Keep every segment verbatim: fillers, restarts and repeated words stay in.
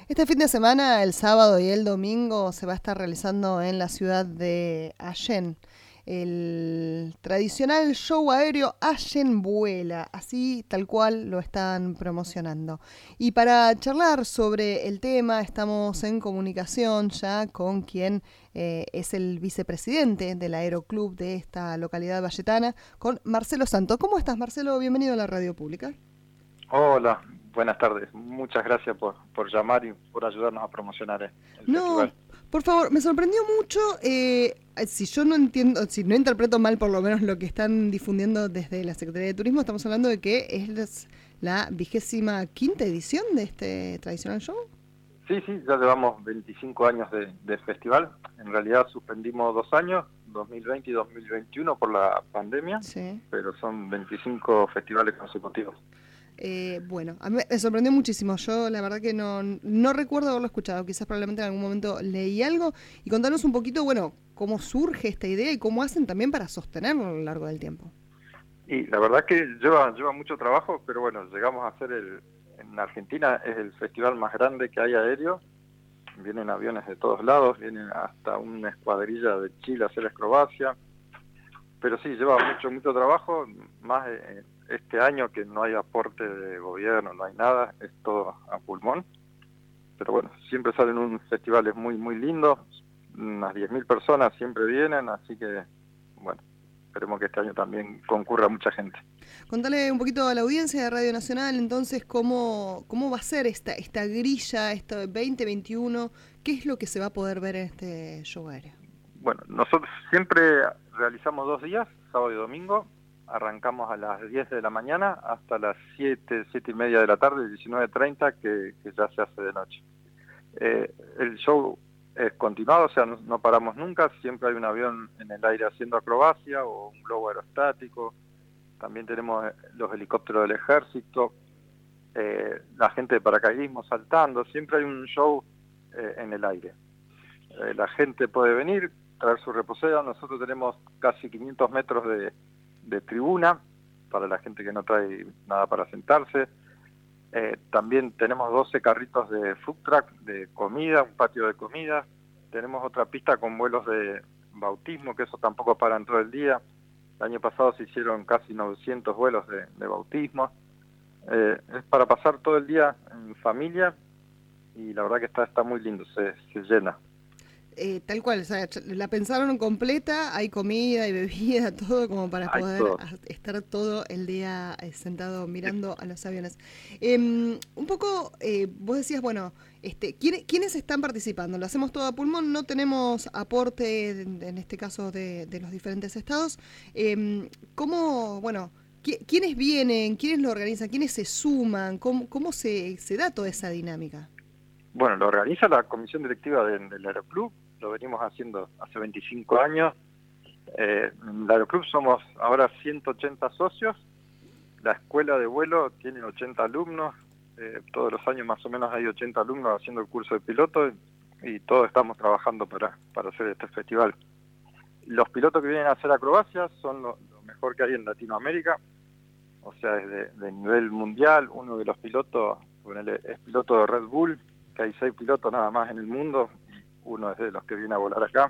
Este fin de semana, el sábado y el domingo, se va a estar realizando en la ciudad de Allen el tradicional show aéreo Allen Vuela, así tal cual lo están promocionando. Y para charlar sobre el tema, estamos en comunicación ya con quien eh, es el vicepresidente del Aeroclub de esta localidad valletana, con Marcelo Santos. ¿Cómo estás, Marcelo? Bienvenido a la radio pública. Hola, buenas tardes. Muchas gracias por, por llamar y por ayudarnos a promocionar el No, festival. por favor, me sorprendió mucho, eh, si yo no entiendo, si no interpreto mal por lo menos lo que están difundiendo desde la Secretaría de Turismo, estamos hablando de que es la vigésima quinta edición de este tradicional show. Sí, sí, ya llevamos veinticinco años de, de festival. En realidad suspendimos dos años, dos mil veinte y dos mil veintiuno por la pandemia, Sí. pero son veinticinco festivales consecutivos. Eh, bueno, a mí me sorprendió muchísimo. Yo la verdad que no, no recuerdo haberlo escuchado. Quizás probablemente en algún momento leí algo. Y contanos un poquito, bueno, cómo surge esta idea y cómo hacen también para sostenerlo a lo largo del tiempo. Y la verdad que lleva, lleva mucho trabajo, pero bueno, llegamos a hacer el... En Argentina es el festival más grande que hay aéreo. Vienen aviones de todos lados, vienen hasta una escuadrilla de Chile a hacer acrobacia. Pero sí, lleva mucho, mucho trabajo, más eh, este año que no hay aporte de gobierno, no hay nada, es todo a pulmón. Pero bueno, siempre salen unos festivales muy, muy lindos, unas diez mil personas siempre vienen, así que bueno, esperemos que este año también concurra mucha gente. Contale un poquito a la audiencia de Radio Nacional, entonces, cómo, cómo va a ser esta, esta grilla, esto veinte veintiuno, qué es lo que se va a poder ver en este show aéreo. Bueno, nosotros siempre realizamos dos días, sábado y domingo. Arrancamos a las diez de la mañana hasta las siete, siete y media de la tarde, diecinueve treinta, que, que ya se hace de noche. Eh, el show es continuado, o sea, no, no paramos nunca, siempre hay un avión en el aire haciendo acrobacia o un globo aerostático. También tenemos los helicópteros del ejército, eh, la gente de paracaidismo saltando, siempre hay un show eh, en el aire. Eh, la gente puede venir, traer su reposera. Nosotros tenemos casi quinientos metros de, de tribuna para la gente que no trae nada para sentarse. Eh, también tenemos doce carritos de food truck, de comida, un patio de comida. Tenemos otra pista con vuelos de bautismo, que eso tampoco paran todo el día. El año pasado se hicieron casi novecientos vuelos de, de bautismo. Eh, es para pasar todo el día en familia y la verdad que está, está muy lindo, se, se llena. Eh, tal cual, o sea, la pensaron completa, hay comida, hay bebida, todo como para Hay poder todo. estar todo el día eh, sentado mirando a los aviones. Eh, un poco, eh, vos decías, bueno, este, ¿quiénes, ¿quiénes están participando? Lo hacemos todo a pulmón, no tenemos aporte, en, en este caso, de, de los diferentes estados. Eh, ¿Cómo, bueno, quiénes vienen, quiénes lo organizan, quiénes se suman, cómo, cómo se, se da toda esa dinámica? Bueno, lo organiza la comisión directiva del, del Aeroclub, lo venimos haciendo hace veinticinco años. Eh, en el Aeroclub somos ahora ciento ochenta socios, la escuela de vuelo tiene ochenta alumnos, eh, todos los años más o menos hay ochenta alumnos haciendo el curso de piloto y, y todos estamos trabajando para, para hacer este festival. Los pilotos que vienen a hacer acrobacias son lo, lo mejor que hay en Latinoamérica, o sea, es de, de nivel mundial. Uno de los pilotos ponele, es piloto de Red Bull, que hay seis pilotos nada más en el mundo, uno es de los que viene a volar acá.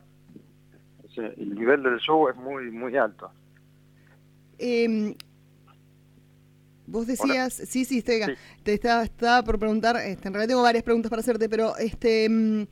O sea, el nivel del show es muy muy alto. Eh, vos decías, Hola. sí, sí, estoy acá. Sí. Te estaba, estaba por preguntar, este, en realidad tengo varias preguntas para hacerte, pero este,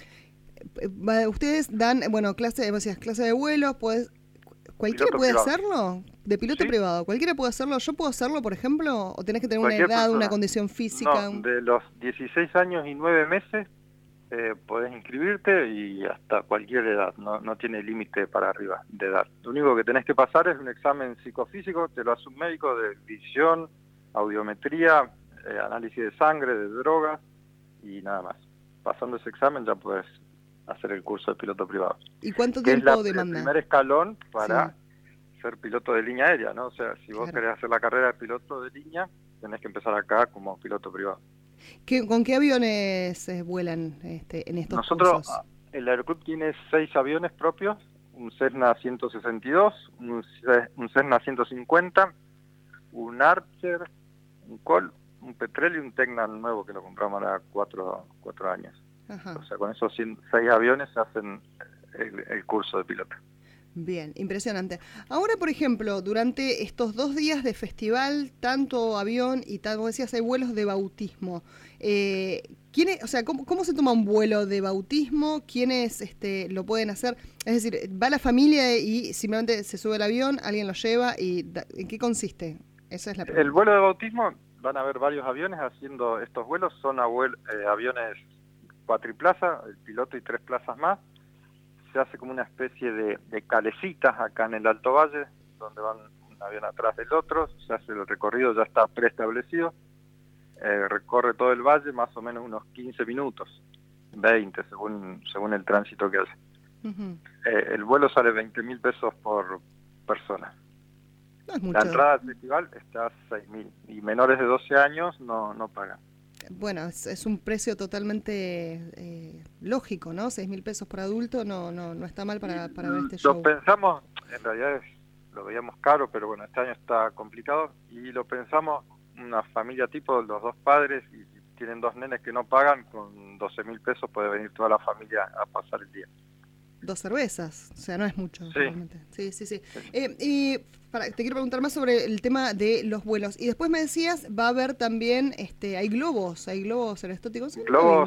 eh, ustedes dan, bueno, clase, vos decías, clase de vuelos, pues, ¿cualquiera Piloto puede privado. hacerlo? ¿De piloto ¿Sí? privado? ¿Cualquiera puede hacerlo? ¿Yo puedo hacerlo, por ejemplo? ¿O tenés que tener una Cualquier edad, persona. una condición física? No, de los dieciséis años y nueve meses eh, podés inscribirte y hasta cualquier edad, no, no tiene límite para arriba de edad. Lo único que tenés que pasar es un examen psicofísico, te lo hace un médico de visión, audiometría, eh, análisis de sangre, de drogas y nada más. Pasando ese examen ya puedes hacer el curso de piloto privado. ¿Y cuánto Que tiempo es la, demanda? el primer escalón para Sí. ser piloto de línea aérea, ¿no? O sea, si vos Claro. querés hacer la carrera de piloto de línea, tenés que empezar acá como piloto privado. ¿Qué, ¿Con qué aviones eh, vuelan este, en estos Nosotros, cursos? el Aeroclub tiene seis aviones propios, un Cessna ciento sesenta y dos, un, un Cessna ciento cincuenta, un Archer, un Col, un Petrel y un Tecna nuevo que lo compramos ahora cuatro, cuatro años. Ajá. O sea, con esos cien, seis aviones se hacen el, el curso de piloto. Bien, impresionante. Ahora, por ejemplo, durante estos dos días de festival, tanto avión y tal, como decías, hay vuelos de bautismo. Eh, ¿quiénes, o sea, ¿cómo, cómo se toma un vuelo de bautismo? ¿Quiénes este, lo pueden hacer? Es decir, ¿va la familia y simplemente se sube el avión, alguien lo lleva? y da, ¿En qué consiste? Esa es la pregunta. El vuelo de bautismo, van a haber varios aviones haciendo estos vuelos, son abuel, eh, aviones cuatriplaza, el piloto y tres plazas más. Se hace como una especie de, de calecitas acá en el Alto Valle, donde van un avión atrás del otro, se hace el recorrido, ya está preestablecido, eh, recorre todo el valle más o menos unos quince minutos, veinte según según el tránsito que hace. Uh-huh. Eh, el vuelo sale veinte mil pesos por persona. No es mucho. La entrada al festival está a seis mil y menores de doce años no, no pagan. Bueno, es, es un precio totalmente eh, lógico, ¿no? seis mil pesos por adulto no no no está mal para, para ver este show. Lo pensamos, en realidad es, lo veíamos caro, pero bueno, este año está complicado y lo pensamos, una familia tipo, los dos padres y tienen dos nenes que no pagan, con doce mil pesos puede venir toda la familia a pasar el día. Dos cervezas, o sea, no es mucho. Sí, realmente. sí, sí. sí. sí. Eh, y para, te quiero preguntar más sobre el tema de los vuelos. Y después me decías, va a haber también, este, hay globos, hay globos aerostáticos. Globos,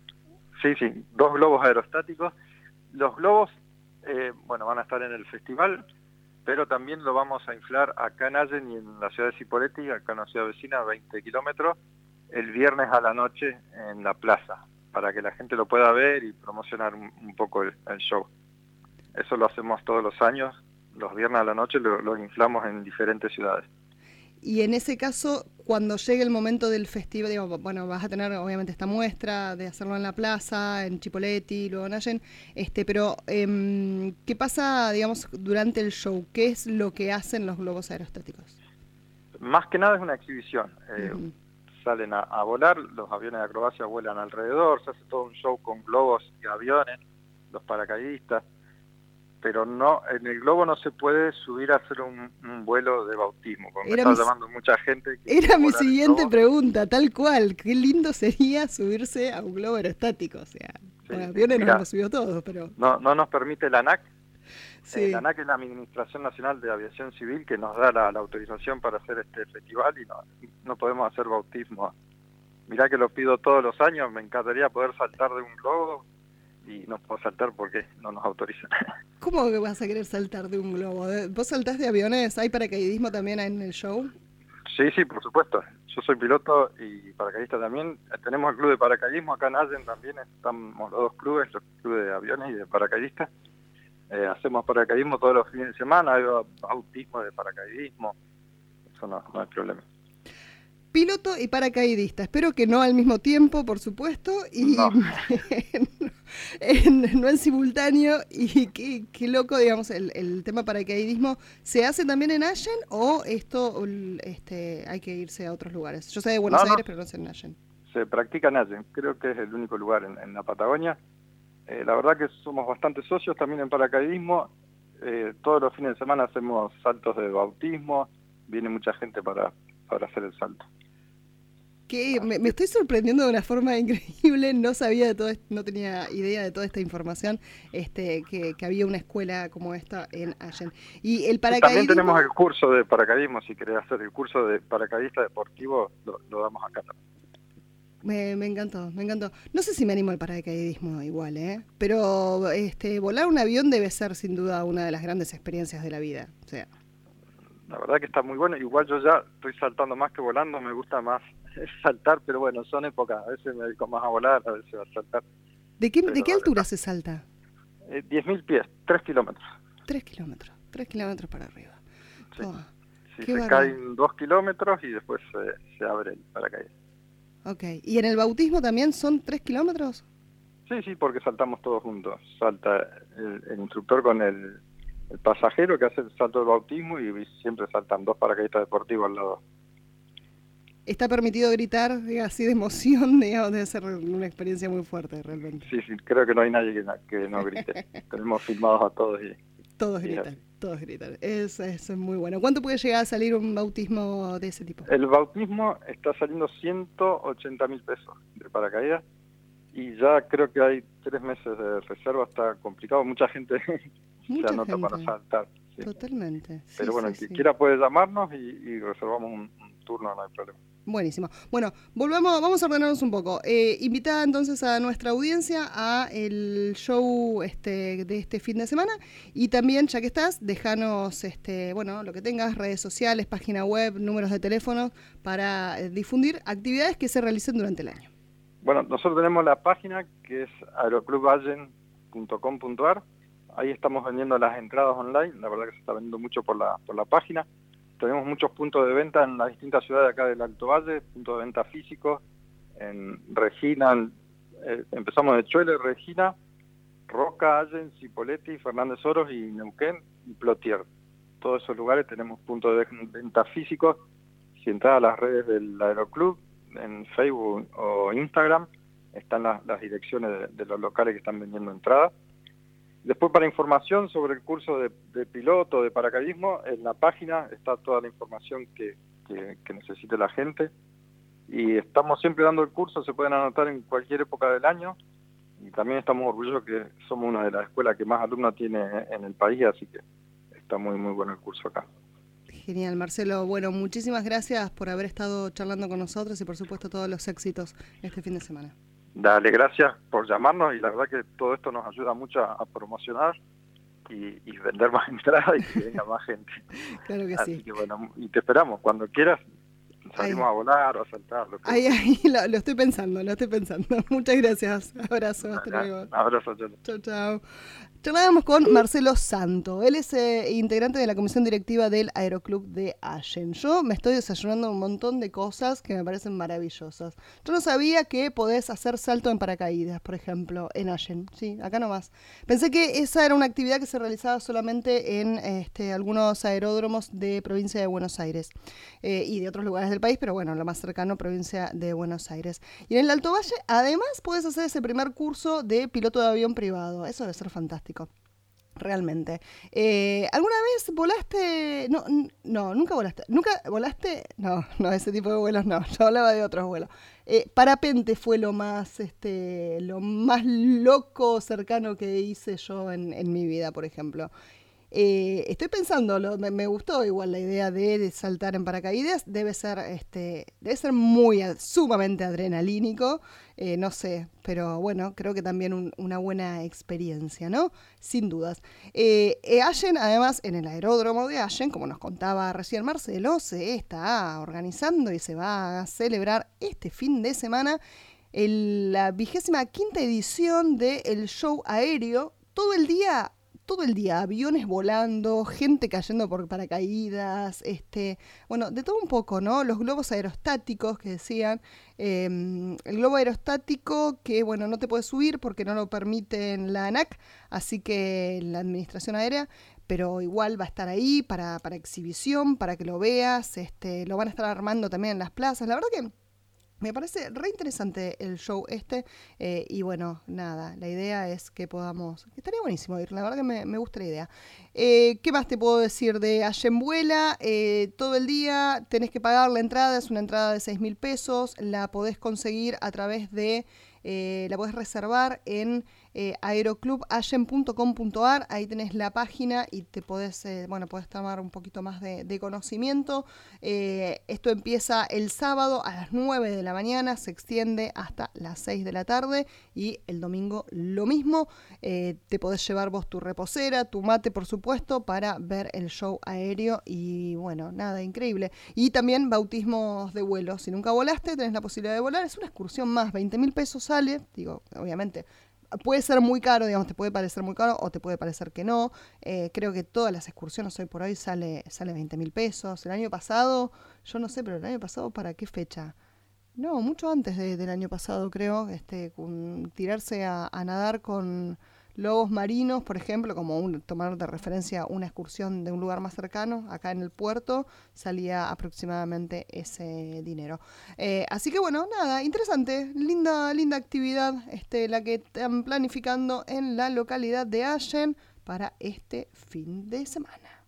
sí, sí, dos globos aerostáticos. Los globos, eh, bueno, van a estar en el festival, pero también lo vamos a inflar acá en Allen y en la ciudad de Cipolletti, acá en la ciudad vecina, a veinte kilómetros, el viernes a la noche en la plaza, para que la gente lo pueda ver y promocionar un, un poco el, el show. Eso lo hacemos todos los años, los viernes a la noche lo, lo inflamos en diferentes ciudades. Y en ese caso, cuando llegue el momento del festival, digo, bueno, vas a tener obviamente esta muestra de hacerlo en la plaza, en Cipolletti, luego en Allen, este, pero eh, ¿qué pasa, digamos, durante el show? ¿Qué es lo que hacen los globos aerostáticos? Más que nada es una exhibición. Eh, uh-huh. Salen a, a volar, los aviones de acrobacia vuelan alrededor, se hace todo un show con globos y aviones, los paracaidistas, pero no, en el globo no se puede subir a hacer un, un vuelo de bautismo, porque me está mi, llamando mucha gente. Que era mi siguiente pregunta, tal cual, qué lindo sería subirse a un globo aerostático, o sea, sí, con aviones nos hemos subido todos, pero... No, no nos permite la ANAC. Sí. Eh, la ANAC es la Administración Nacional de Aviación Civil, que nos da la, la autorización para hacer este festival y no, no podemos hacer bautismo. Mirá que lo pido todos los años, me encantaría poder saltar de un globo y no puedo saltar porque no nos autorizan. ¿Cómo que vas a querer saltar de un globo? ¿Vos saltás de aviones? ¿Hay paracaidismo también en el show? Sí, sí, por supuesto. Yo soy piloto y paracaidista también. Tenemos el club de paracaidismo acá en Allen también, estamos los dos clubes, los clubes de aviones y de paracaidistas. Eh, hacemos paracaidismo todos los fines de semana, hay bautismo de paracaidismo, eso no, no hay problema. Piloto y paracaidista, espero que no al mismo tiempo, por supuesto, y no, en, no en simultáneo, y qué, qué loco, digamos, el, el tema paracaidismo, ¿se hace también en Allen o esto este, hay que irse a otros lugares? Yo sé de Buenos no, Aires, no. pero no sé en Allen. Se practica en Allen, creo que es el único lugar en, en la Patagonia. Eh, la verdad que somos bastante socios también en paracaidismo, eh, todos los fines de semana hacemos saltos de bautismo, viene mucha gente para, para hacer el salto. Que me, me estoy sorprendiendo de una forma increíble, no sabía de todo esto, no tenía idea de toda esta información, este, que, que había una escuela como esta en Allen. Y el paracaidismo... También tenemos el curso de paracaidismo, si querés hacer el curso de paracaidista deportivo, lo, lo damos acá también. Me, me encantó, me encantó. No sé si me animo al paracaidismo igual, ¿eh? Pero este, volar un avión debe ser sin duda una de las grandes experiencias de la vida. O sea. La verdad que está muy bueno. Igual yo ya estoy saltando más que volando, me gusta más saltar, pero bueno, son épocas. A veces me dedico más a volar, a veces a saltar. ¿De qué, ¿de qué altura se salta? Eh, diez mil pies, tres kilómetros. tres kilómetros, tres kilómetros para arriba. Sí, oh, sí se caen dos kilómetros y después se, se abre el paracaídas. Ok, ¿y en el bautismo también son tres kilómetros? Sí, sí, porque saltamos todos juntos. Salta el, el instructor con el, el pasajero que hace el salto del bautismo y siempre saltan dos paracaidistas deportivos al lado. ¿Está permitido gritar, diga, así de emoción? Digamos, debe ser una experiencia muy fuerte realmente. Sí, sí, creo que no hay nadie que, que no grite. Tenemos filmados a todos y... Todos y gritan. Todos gritan. Eso, eso es muy bueno. ¿Cuánto puede llegar a salir un bautismo de ese tipo? El bautismo está saliendo ciento ochenta mil pesos de paracaídas y ya creo que hay tres meses de reserva, está complicado. Mucha gente Mucha se anota gente. para saltar. Sí. Totalmente. Sí, Pero bueno, sí, el que sí. quiera puede llamarnos y, y reservamos un, un turno, no hay problema. Buenísimo. Bueno, volvamos, vamos a ordenarnos un poco. Eh, invitada entonces a nuestra audiencia a el show este, de este fin de semana y también, ya que estás, déjanos este, bueno, lo que tengas, redes sociales, página web, números de teléfono para eh, difundir actividades que se realicen durante el año. Bueno, nosotros tenemos la página que es aeroclub allen punto com punto a r. Ahí estamos vendiendo las entradas online. La verdad que se está vendiendo mucho por la por la página. Tenemos muchos puntos de venta en las distintas ciudades acá del Alto Valle, puntos de venta físicos, en Regina, en, eh, empezamos de Chuele, Regina, Roca, Allen, Cipolletti, Fernández Oros y Neuquén y Plotier. Todos esos lugares tenemos puntos de venta físicos. Si entras a las redes del Aeroclub, en Facebook o Instagram, están las, las direcciones de, de los locales que están vendiendo entradas. Después, para información sobre el curso de, de piloto, de paracaidismo, en la página está toda la información que, que, que necesite la gente. Y estamos siempre dando el curso, se pueden anotar en cualquier época del año. Y también estamos orgullosos que somos una de las escuelas que más alumnos tiene en el país, así que está muy, muy bueno el curso acá. Genial, Marcelo. Bueno, muchísimas gracias por haber estado charlando con nosotros y por supuesto todos los éxitos este fin de semana. Dale, gracias por llamarnos y la verdad que todo esto nos ayuda mucho a, a promocionar y, y vender más entradas y que venga más gente. Claro que Así sí. que bueno, y te esperamos cuando quieras. Salimos ahí a volar o a saltar. Lo que ahí, ahí lo, lo estoy pensando, lo estoy pensando. Muchas gracias. Abrazo, hasta Dale, luego. Un abrazo, chao. Chao, chao. Charlábamos con Marcelo Santo. Él es eh, integrante de la comisión directiva del Aeroclub de Allen. Yo me estoy desayunando un montón de cosas que me parecen maravillosas. Yo no sabía que podés hacer salto en paracaídas, por ejemplo, en Allen. Sí, acá nomás. Pensé que esa era una actividad que se realizaba solamente en este, algunos aeródromos de provincia de Buenos Aires eh, y de otros lugares del país, pero bueno, lo más cercano, provincia de Buenos Aires. Y en el Alto Valle, además, podés hacer ese primer curso de piloto de avión privado. Eso debe ser fantástico. Realmente. Eh, ¿Alguna vez volaste? No, no, nunca volaste. ¿Nunca volaste? No, no, ese tipo de vuelos no. Yo hablaba de otros vuelos. Eh, parapente fue lo más, este, lo más loco cercano que hice yo en, en mi vida, por ejemplo. Eh, estoy pensando, lo, me, me gustó igual la idea de, de saltar en paracaídas. Debe ser, este, debe ser muy, sumamente adrenalínico. Eh, no sé, pero bueno, creo que también un, una buena experiencia, ¿no? Sin dudas. Eh, eh, Allen, además, en el aeródromo de Allen, como nos contaba recién Marcelo, se está organizando y se va a celebrar este fin de semana el, la vigésima quinta edición del show aéreo. Todo el día todo el día, aviones volando, gente cayendo por paracaídas, este, bueno, de todo un poco, ¿no? Los globos aerostáticos que decían, eh, el globo aerostático que, bueno, no te puedes subir porque no lo permiten la ANAC, así que la Administración Aérea, pero igual va a estar ahí para, para exhibición, para que lo veas, este, lo van a estar armando también en las plazas, la verdad que me parece re interesante el show este eh, y bueno, nada, la idea es que podamos, que estaría buenísimo ir, la verdad que me, me gusta la idea. Eh, ¿Qué más te puedo decir de Allen Vuela? Eh, todo el día tenés que pagar la entrada, es una entrada de seis mil pesos, la podés conseguir a través de, eh, la podés reservar en eh, aeroclub allen punto com punto a r, ahí tenés la página y te podés, eh, bueno, podés tomar un poquito más de, de conocimiento. Eh, esto empieza el sábado a las nueve de la mañana, se extiende hasta las seis de la tarde y el domingo lo mismo. Eh, te podés llevar vos tu reposera, tu mate, por supuesto, para ver el show aéreo y bueno, nada, increíble. Y también bautismos de vuelo. Si nunca volaste, tenés la posibilidad de volar. Es una excursión más, veinte mil pesos sale, digo, obviamente. Puede ser muy caro, digamos, te puede parecer muy caro o te puede parecer que no. Eh, creo que todas las excursiones hoy por hoy sale, sale veinte mil pesos. El año pasado, yo no sé, pero el año pasado, ¿para qué fecha? No, mucho antes de, del año pasado, creo. Este, con, tirarse a, a nadar con lobos marinos, por ejemplo, como un, tomar de referencia una excursión de un lugar más cercano, acá en el puerto, salía aproximadamente ese dinero. Eh, así que bueno, nada, interesante, linda, linda actividad este, la que están planificando en la localidad de Allen. para este fin de semana.